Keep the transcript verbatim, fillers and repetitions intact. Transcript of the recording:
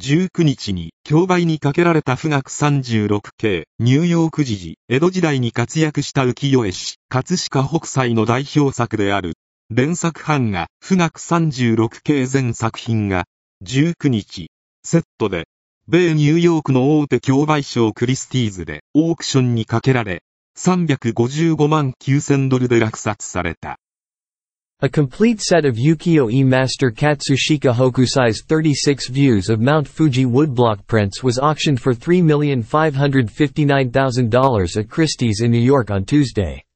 じゅうくにちに競売にかけられた富岳 さんじゅうろくけい、ニューヨーク時事、江戸時代に活躍した浮世絵師、葛飾北斎の代表作である、連作版画、富岳さんじゅうろくけい全作品が、じゅうくにち、セットで、米ニューヨークの大手競売商クリスティーズでオークションにかけられ、さんびゃくごじゅうごまんきゅうせんドルで落札された。 A complete set of Ukiyo-e Master Katsushika Hokusai's thirty-six views of Mount Fuji woodblock prints was auctioned for three million five hundred fifty-nine thousand dollars at Christie's in New York on Tuesday.